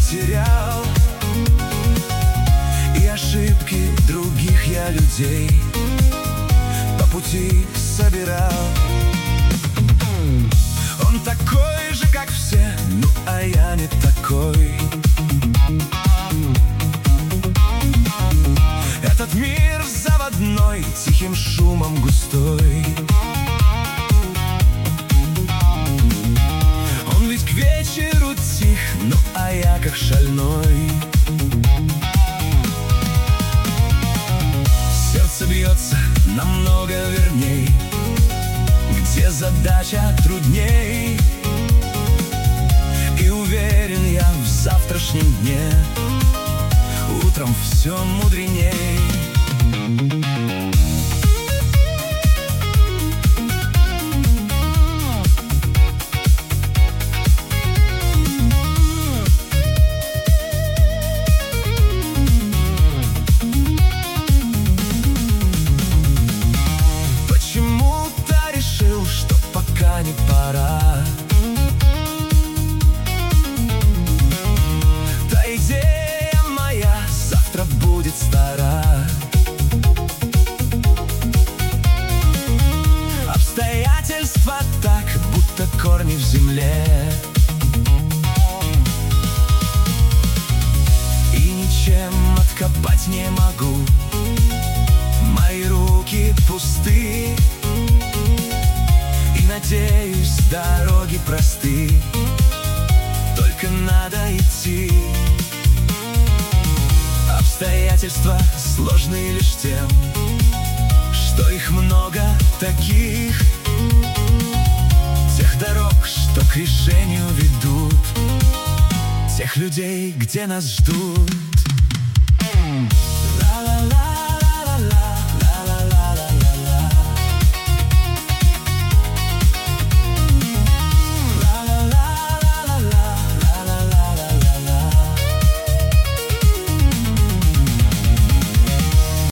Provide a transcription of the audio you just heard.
потерял, и ошибки других я людей по пути собирал. Он такой же, как все, ну а я не такой. Этот мир заводной, тихим шумом густой. Он ведь к вечеру тих, ну а я как шальной. Сердце бьется намного верней, где задача трудней. И уверен я в завтрашнем дне, утром все мудреней. Почему-то решил, что пока не пора. Та идея моя завтра будет стара. Обстоятельства так, будто корни в земле, и ничем откопать не могу. Мои руки пусты, и, надеюсь, дороги просты, только надо идти. Обстоятельства сложны лишь тем, что их много таких, тех дорог, что к решению ведут, тех людей, где нас ждут.